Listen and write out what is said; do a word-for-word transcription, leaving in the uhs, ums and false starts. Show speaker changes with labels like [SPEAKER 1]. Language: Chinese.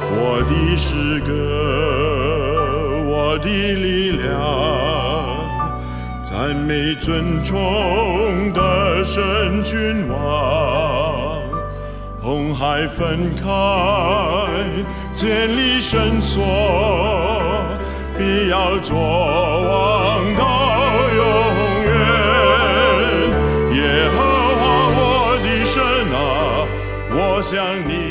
[SPEAKER 1] 我的诗歌，我的力量，赞美尊崇的神君王。红海分开，建立绳索，必要作王到永远。耶和华我的神啊，我向你